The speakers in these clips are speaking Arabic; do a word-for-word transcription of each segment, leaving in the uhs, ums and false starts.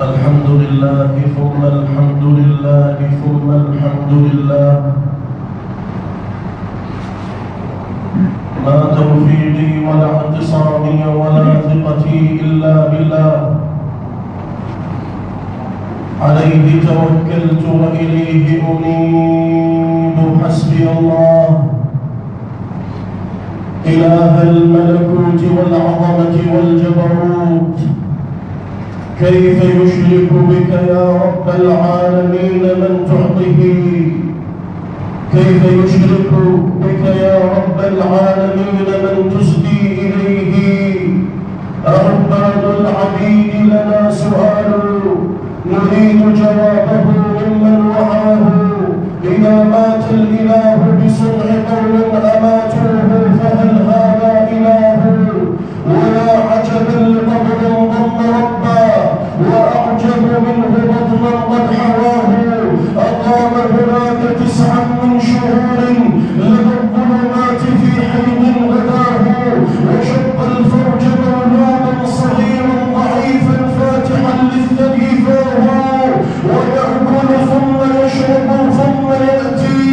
الحمد لله ثم الحمد لله ثم الحمد لله. ما توفيقي ولا اعتصامي ولا ثقتي إلا بالله، عليه توكلت وإليه أنيب. حسبي الله إله الملكوت والعظمة والجبروت، كيف يشرك بك يا رب العالمين من تعطيه؟ كيف يشرك بك يا رب العالمين من تسدي إليه؟ أعباد العبيد لنا سؤال نريد جوابه ممن وعاه. إذا مات الإله بصنع قول أماتوه فهل هذا إله؟ ويا عجبا لقبر ضم ربا وأعجب منه بطنا قد حواه. أقام هناك تسعا من شهور لدى الظلمات في حين غداه، وشق الفرج مولودا صغيرا ضعيفا فاتحا للثدي فاه، ويأكل ثم يشرب ثم يأتي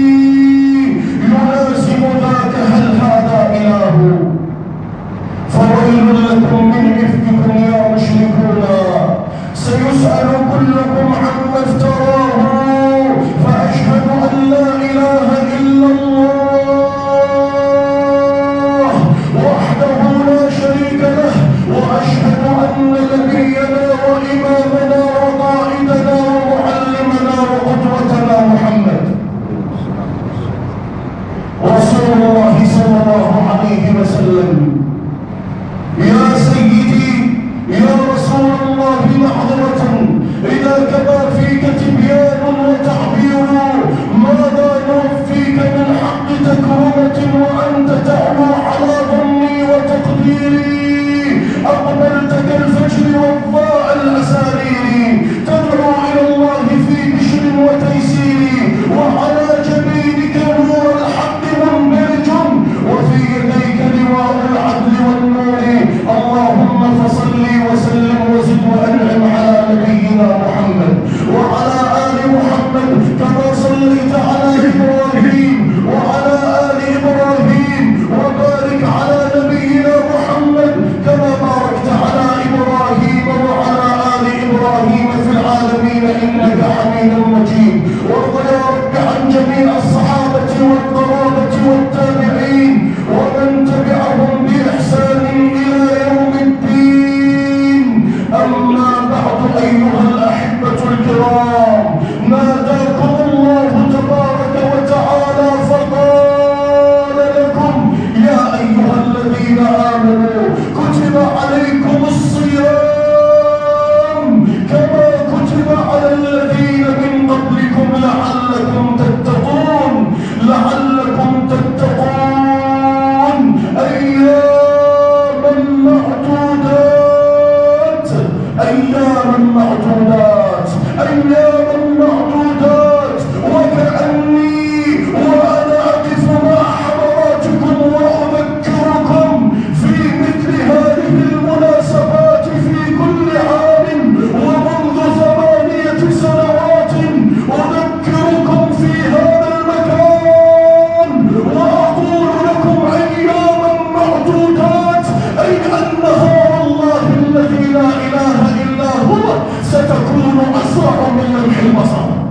يلازم ذاك هل هذا إله؟ فويل لكم من إفككم يا مشركون، سيسأل كلكم عما افتراه. فأشهد أن لا إله إلا الله وحده لا شريك له، وأشهد أن نبينا وإمامنا وقائدنا ومعلمنا وقدوتنا محمد رسول الله صلى الله عليه وسلم. يا سيدي يا رسول الله، معذرة إذا كما فيك تبيان وتعبير، ماذا نوفيك من حق تكرمة وأنت تعلو على ظني وتقديري؟ أقبلت كالفجر وضاء الأسارير، تدعو إلى الله في بشر وتيسير، وعلى جبينك نور الحق منبرج، وفي يديك لواء العدل والنور. اللهم فصل وسلم وزد وأنعم على نبينا محمد وعلى آل محمد كما صليت على إبراهيم وعلى آل إبراهيم، وبارك على نبينا محمد كما باركت على إبراهيم وعلى آل إبراهيم في العالمين إنك حميد مجيد. وارض يا رب عن جميع الصحابة والقرابة والتابعين ومن تبعهم بإحسان إلى يوم الدين. أما بعد أيها الأحبة الكرام، ناداكم الله تبارك وتعالى فقال لكم يا أيها الذين آمنوا كتب عليكم الصيام كما كتب على الذين من قبلكم لعلكم تتقون لعلكم تتقون أياما معدودات أياما معدودات أياما معدودات. وكأني وأنا أقف مع حضراتكم وأذكركم في مثل هذه المناسبات في كل عام ومنذ ثمانية سنوات، أذكركم في هذا المكان وأقول لكم أياما معدودات، أي أنها والله الذي لا إله إلا هو ستكون أسرع من لمح البصر.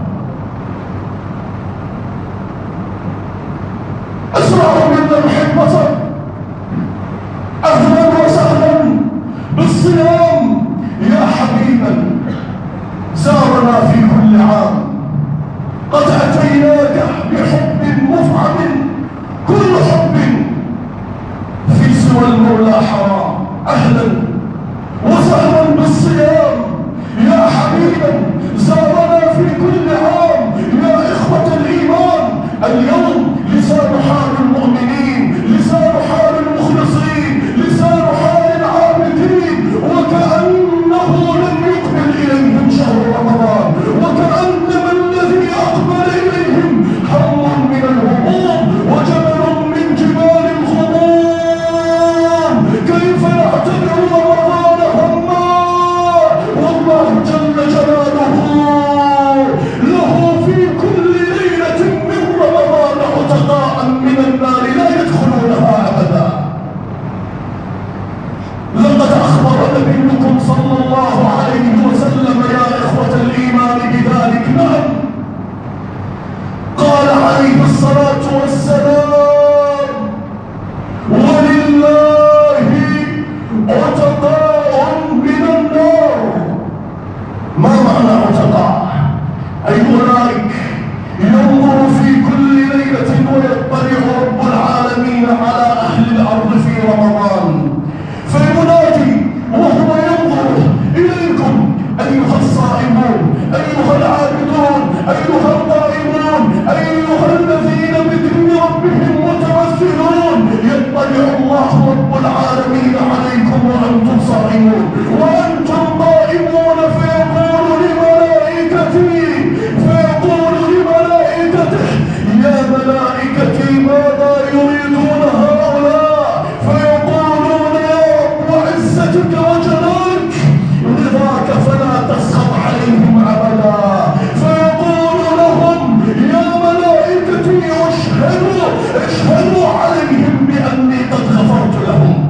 أيها الصائمون، أيها العابدون، أيها القائمون، أيها الذين بذكر ربهم متمثلون، يطلع الله رب العالمين عليكم وأنتم صائمون وأنتم قائمون، فيقول لملائكته فيقول لملائكته يا ملائكتي ماذا يريدون هؤلاء؟ فيقولون يا رب وعزتك وجلالك رضاك فلا تسخط عليهم أبدا. فيقول لهم يا ملائكتي اشهدوا اشهدوا عليهم بأني قد غفرت لهم.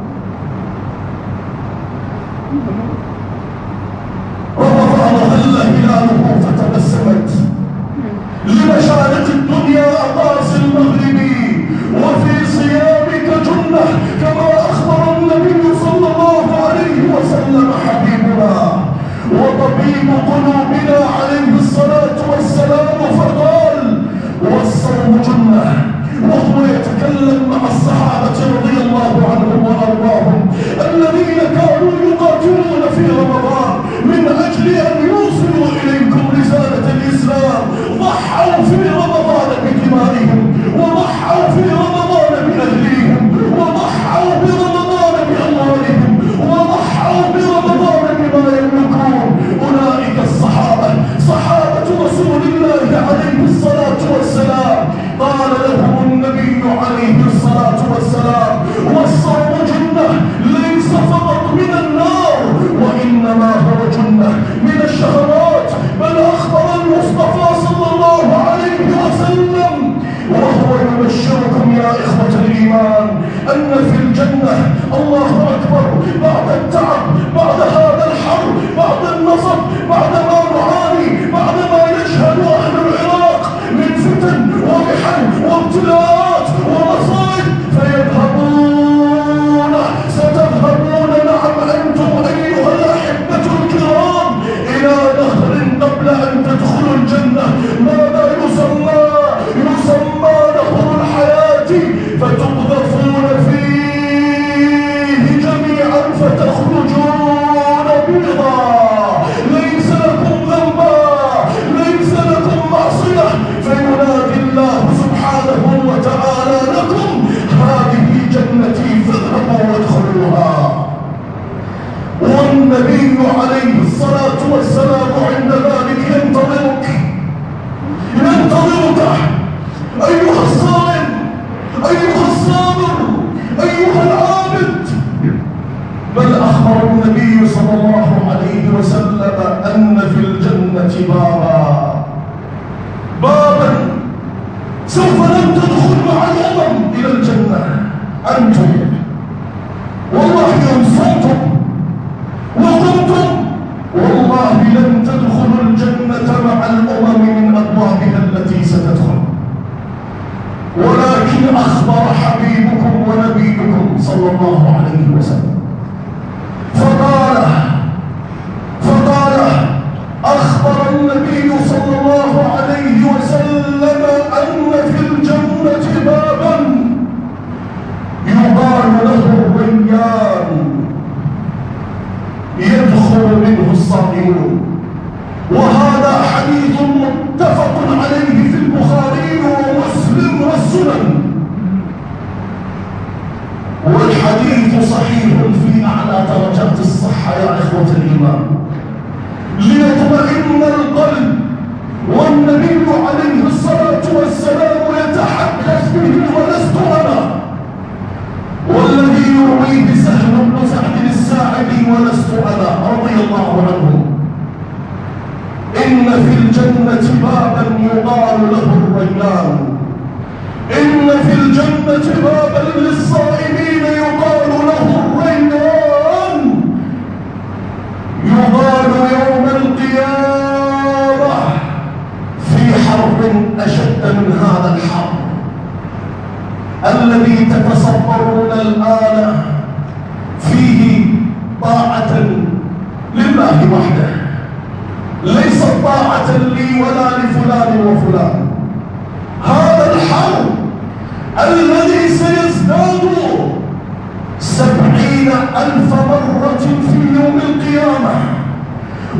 ورفع ظل هلاله فتبسمت لمشارق الدنيا أقاصي المغرب وفي صيامك جنة كما أخبر النبي صلى الله عليه وسلم حبيبنا وطبيب قلوبنا عليه الصلاة والسلام، فقال والصوم جنة، وهو يتكلم مع الصحابة رضي الله عنهم وأرضاهم الذين كانوا يقاتلون في رمضان من أجل أن يوصلوا إليكم رسالة الإسلام، ضحوا في رمضان بدمائهم وضحوا في رمضان بأهليهم وضحوا برمضان بأموالهم وضحوا برمضان بما يملكون. أولئك الصحابة صحابة رسول الله عليه الصلاة والسلام. قال لهم النبي عليه الصلاة والسلام والصوم جنة ليس فقط من النار وإنما هو جنة من الشهوات، بل أخبر المصطفى صلى الله عليه وسلم وهو يبشركم يا إخوة الإيمان أن في الجنة الله أكبر بعد التعب، بعد هذا الحر، بعد النصب، بعد ما نعاني، بعد ما يشهد أهل العراق من فتن ومحن وابتلاءات ومصائب، فيذهبون ستذهبون نعم أنتم أيها الأحبة الكرام إلى نهر قبل أن تدخلوا الجنة. ماذا يسمى؟ يسمى نهر الحياة، فتقذفون فيه جميعا فتخرجون بيضا، ليس لكم ذنبا، ليس لكم معصية، فينادي الله سبحانه وتعالى لكم هذه جنتي فاذهبوا وادخلوها. والنبي عليه الصلاة والسلام عند ذلك ينتظرك ينتظرك أيها الصائم، أيها الصابر، أيها العابد. بل أخبر النبي صلى الله عليه وسلم أن في الجنة بابا بابا سوف لن تدخل مع الأمم إلى الجنة أنتم، والله إن صمتم وقمتم والله لن تدخلوا الجنة مع الأمم من أبوابها التي ستدخل، ولكن أخبر حبيبكم ونبيكم صلى الله عليه وسلم فقال فقال أخبر النبي صلى الله عليه وسلم أن في الجنة بابا يقال له الريان يدخل منه الصائمون. وهذا حديث متفق عليه في البخاري ومسلم والسنن، والحديث صحيح في أعلى درجات الصحة يا إخوة الإيمان، ليطمئن القلب. والنبي عليه الصلاة والسلام يتحدث به ولست أنا، والذي يرويه سهل بن سعد الساعدي ولست أنا رضي الله عنه. إن في الجنة بابا يقال له الريان، إن في الجنة بابا للصائمين يقال له الريان، يقال يوم القيامة في حرب أشد من هذا الحرب الذي تتصورون الآن فيه طاعة لله وحده، ليست طاعة لي ولا لفلان وفلان. هذا الحرب الذي سيزداد سبعين ألف مرة في يوم القيامة،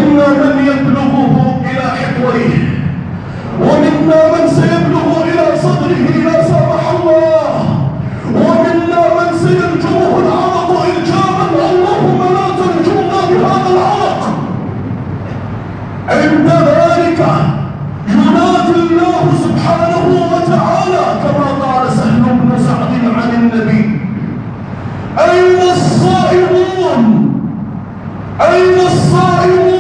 ومنا من يبلغه إلى حقويه، ومنا من سيبلغ إلى صدره لا سمح الله، ومنا من سيلجمه العرق إلجاما اللهم لا تلجمنا بهذا العرق. عند ذلك ينادي الله سبحانه وتعالى كما قال سهل بن سعد عن النبي: أين الصائمون؟ أين الصائمون؟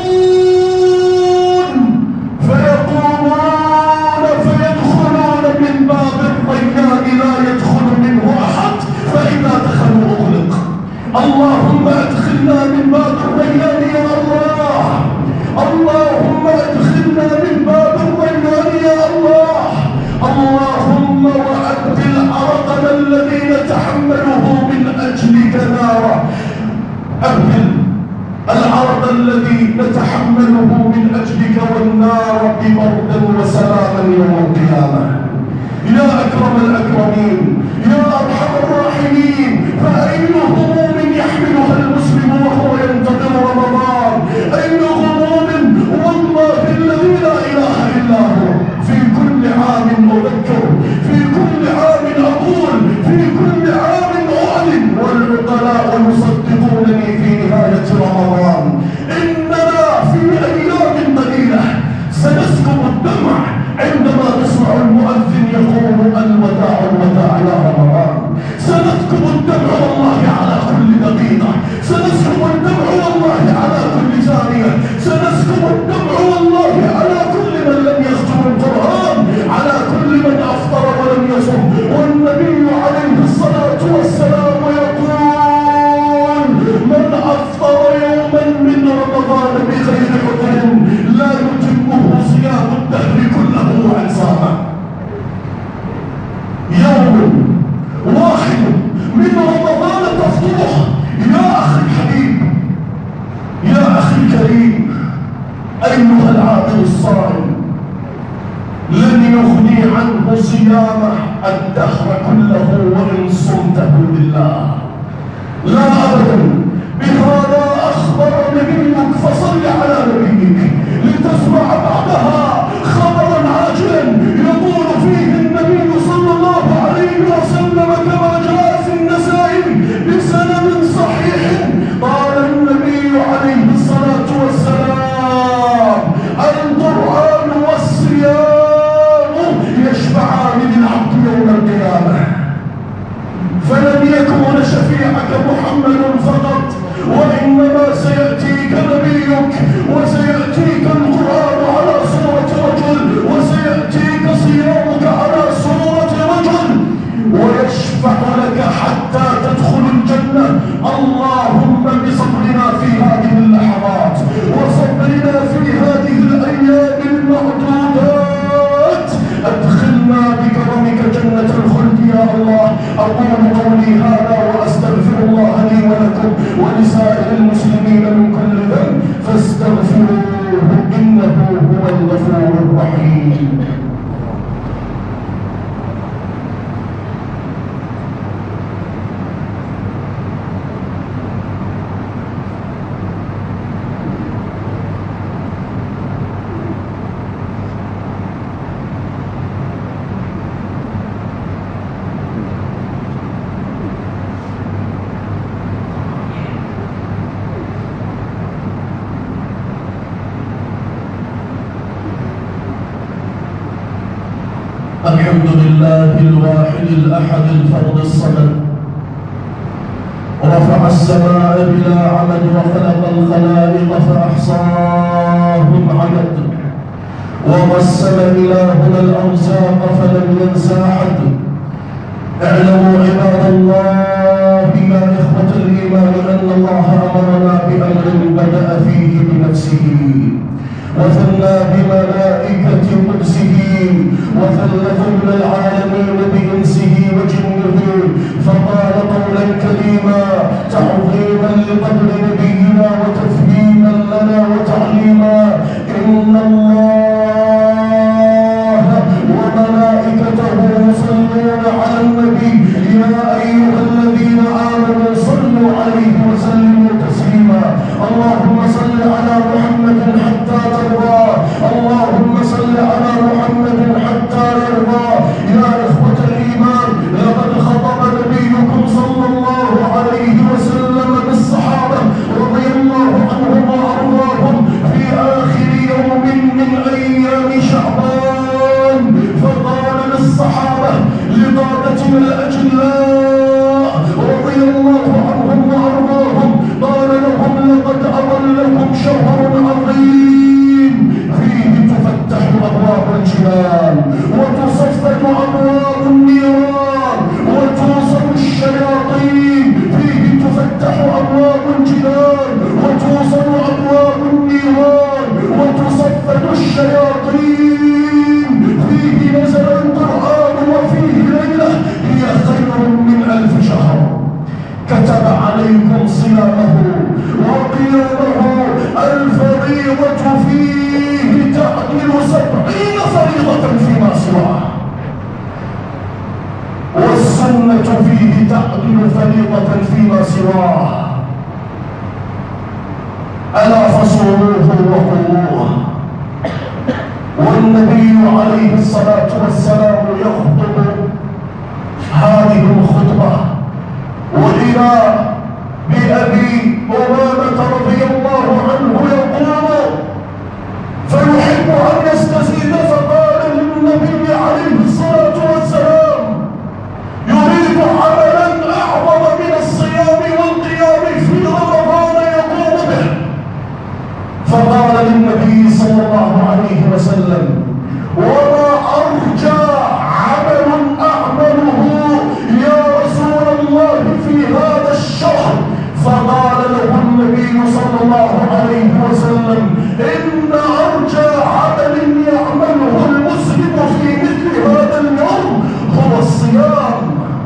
فيقومون فيدخلون من باب الريان لا يدخل منه أحد، فإذا دخلوا أغلق. اللهم ادخلنا من باب الريان يا الله، اللهم ادخلنا من باب الريان يا الله. اللهم وأبدل عرقنا الذي نتحمله من أجلك نارا، أبدل العرض الذي نتحمله من أجلك والنار ببردا وسلاما يوم القيامة. يا أكرم الأكرمين، يا أرحم الراحمين، فأين هموم يحملها المسلم وهو ينتظر رمضان؟ أين هموم والله الذي لا إله إلا هو في كل عام أذكر، في كل عام أقول، في كل عام أعلن، والعقلاء يصدقونني في نهاية رمضان إننا في أيام قليلة سنسكب الدمع عندما نسمع المؤذن يقول الوداع الوداع يا رمضان. سنسكب الدمع والله على كل دقيقة، سنسكب الدمع والله على كل ثانية، سنسكب الدمع والله على كل من لم يختم القرآن، على كل من أفطر ولم يصم. والنبي عليه الصلاة والسلام يقول: من أفطر يوما من رمضان بغير عذر لا يتمه صيام الدهر كله عن صامه. يوم واحد من رمضان تفطره يا أخي الحبيب، يا أخي الكريم، أيها العاقل الصائم، لن يغني عنه صيامه الدهر كله وإن صمته لله، لا أبدا. بهذا أخبر نبيك، فصل على نبيك لتسمع بعدها خبرا عاجلا يقول فيه النبي صلى الله عليه وسلم كما جاء في النسائي بسند صحيح. قال النبي عليه الصلاة والسلام: القرآن والصيام يشفعان للعبد يوم القيامة، فلن يكون شفيعك محمد فقط، وإنما سيأتيك نبيك، وسيأتيك القرآن على صورة رجل، وسيأتيك صيامك على صورة رجل، ويشفع لك حتى تدخل الجنة. اللهم بصبرنا في هذه اللحظات وصبرنا في هذه الأيام المعدودات أدخلنا بكرمك جنة الخلد يا الله. أقول قولي هذا وأستغفر الله لي ولكم ولسائر المسلمين من كل ذنب فاستغفروه إنه هو الغفور الرحيم. الحمد لله الواحد الأحد الفرد الصمد، رفع السماء بلا عمد وخلق الخلائق فأحصاهم عدد، وقسم إلهنا الأرزاق فلم ينس أحد. اعلموا عباد الله يا إخوة الإيمان أن الله أمرنا بأمر بدأ فيه بنفسه وثنى بملائكة قدسه وثلث من العالمين بإنسه وجنه، فقال قولا كريما تعظيما لقدر نبينا وتفهيما لنا وتعليما: إن الله وملائكته يصلون على النبي يا أيها الذين آمنوا صلوا عليه وسلموا تسليما. اللهم صل على محمد شهر عظيم فيه تفتح أبواب الجنان وتصفد أبواب النيران وتوصل الشياطين، فيه تفتح أبواب الجنان وتوصل أبواب النيران وتصفد الشياطين، فيه نزل القرآن وفيه ليلة هي خير من ألف شهر، كتب عليكم صيامه وقيامه، الفريضة فيه تعدل سبعين فريضة فيما سواه، والسنة فيه تعدل فريضة فيما سواه. ألا فصوموه وقوموه. والنبي عليه الصلاة والسلام يخطب هذه الخطبة وإذا بأبي أمامة رضي الله عنه يقول فيحب أن يستزيد، فقال للنبي عليه الصلاة والسلام يريد عملا أعظم من الصيام والقيام في رمضان يقوم به، فقال للنبي صلى الله عليه وسلم وما أرجى عمل أعمله يا رسول الله في هذا الشهر، فقال له النبي صلى الله عليه وسلم إن أرجى عمل يعمله المسلم في مثل هذا اليوم هو الصيام.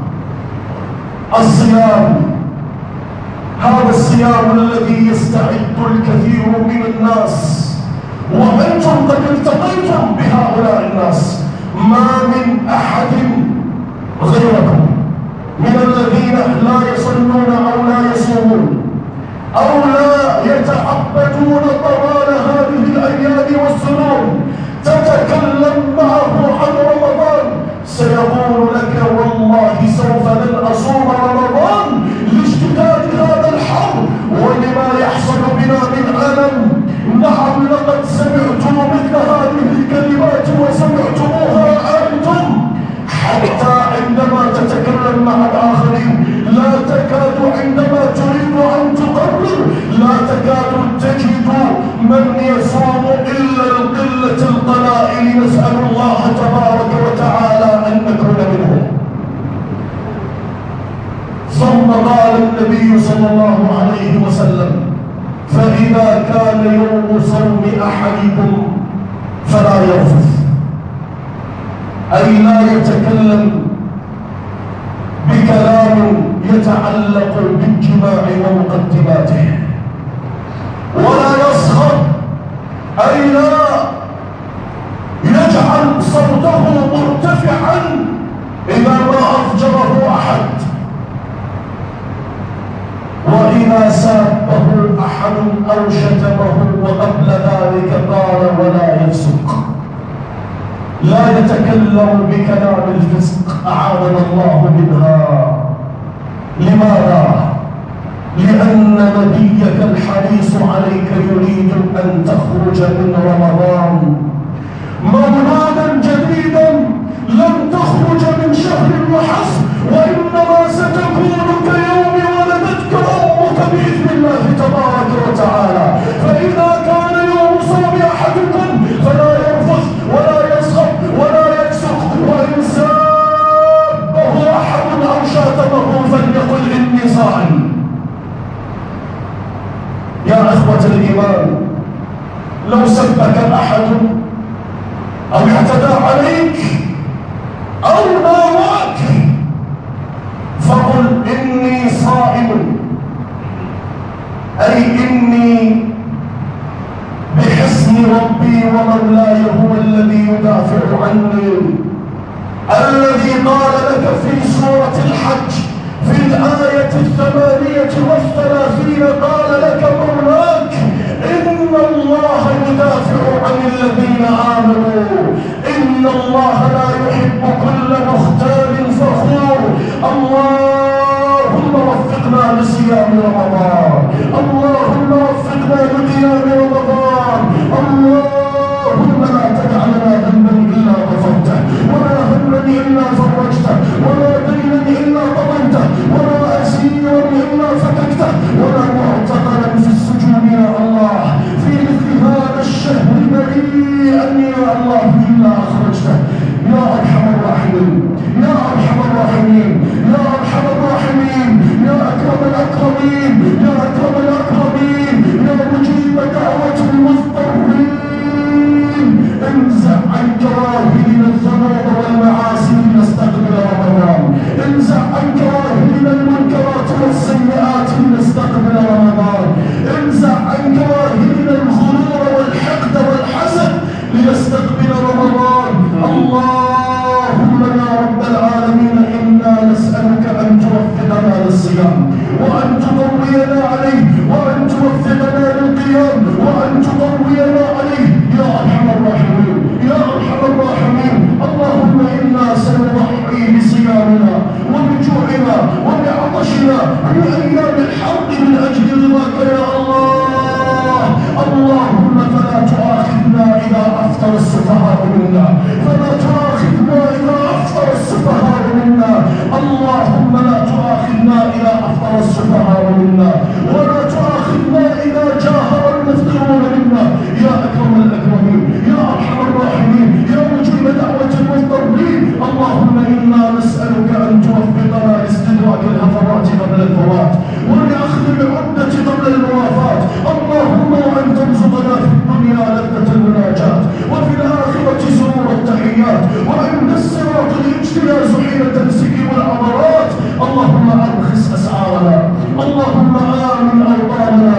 الصيام هذا الصيام الذي يستعد الكثير من الناس، وأنتم قد التقيتم بهؤلاء الناس، ما من أحد غيركم من الذين لا يصلون أو لا يصومون أو لا يتعبدون طوال هذه الأيام والسنون تتكلم معه عن رمضان سيقول لك والله سوف لن أصوم رمضان لاشتداد هذا الحر ولما يحصل بنا من ألم. نعم لقد سمعتم مثل هذه الكلمات وسمعتموها أنتم، حتى عندما تتكلم مع الآخرين لا تكاد عندما تريد أن تقرر لا تكاد تجد من يصوم إلا القلة القلائل، نسأل الله تبارك وتعالى أن نكون منهم. ثم قال النبي صلى الله عليه وسلم فإذا كان يوم صوم أحدكم فلا يرفث، أي لا يتكلم بكلام يتعلق بالجماع ومقدماته، ولا يسخر، أي لا يجعل صوته مرتفعا إذا ما أفجره أحد، وإذا سابه أحد أو شتمه وقبل ذلك قال ولا يفسق، لا يتكلم بكلام الفسق أعاذنا الله منها. لماذا؟ لأن نبيك الحريص عليك يريد أن تخرج من رمضان مولودا جديدا، لن تخرج من شهر وحسب، وإنما ستكون كيوم ولدتك أمك بإذن الله تبارك وتعالى. فإذا كان يوم صوم أحدكم فلا يرفث ولا يسخط ولا يفسق، وإن سابه أحد أو شاتمه فليقل إني صائم. يا إخوة الإيمان، لو سبك أحد أو اعتدى عليك أو ناواك فقل إني صائم، أي إني بحسن ربي ومولاي هو الذي يدافع عني، الذي قال لك في سورة الحج في الآية الثمانية والثلاثين قال لك مولاك إن الله يدافع عن الذين آمنوا، إن الله لا يحب كل مختال فخور. اللهم وفقنا لصيام رمضان، اللهم وفقنا لقيام رمضان، اللهم لا تدع لنا ذنبا إلا غفرته، ولا هما إلا فرجته، ولا دينا إلا قضيته، ولا أسيرا إلا فككته، ولا معتقلا في السجون يا الله اللهم فلا تؤاخذنا إذا أفطر السفهاء منا، فلا تؤاخذنا إذا أفطر السفهاء منا. اللهم لا تؤاخذنا إذا أفطر السفهاء منا، ولا تؤاخذنا إذا جاهر المفطرون منا. يا أكرم الأكرمين، يا أرحم الراحمين، يا مجيب دعوة المضطرين، اللهم إنا نسألك أن توفقنا لاستدراك الهفوات قبل الفوات، ولأخذ العدة قبل الموافاة. اللهم وأن ترزقنا في الدنيا لذة المناجاة، وفي الآخرة سرور التحيات، وعند الصراط الاجتياز حين تنسكب العبرات. اللهم أرخص أسعارنا، اللهم آمن أوطاننا،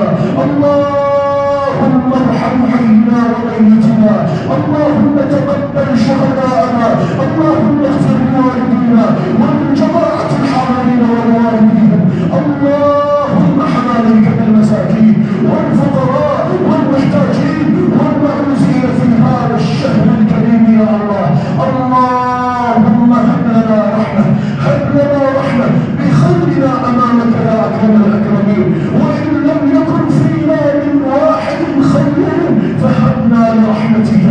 اللهم ارحم حينا وميتنا، اللهم تقبل شهداءنا، اللهم اغفر لوالدينا ولجماعة الحاضرين والوالدين. اللهم حمالك بالمساكين والفقراء والمحتاجين والمعوزين في هذا الشهر الكريم يا الله. اللهم هب لنا رحمة، هب لنا رحمة بخلقنا أمامك يا أكرم الأكرمين، وإن لم يكن فينا من واحد خير فهبنا لرحمتك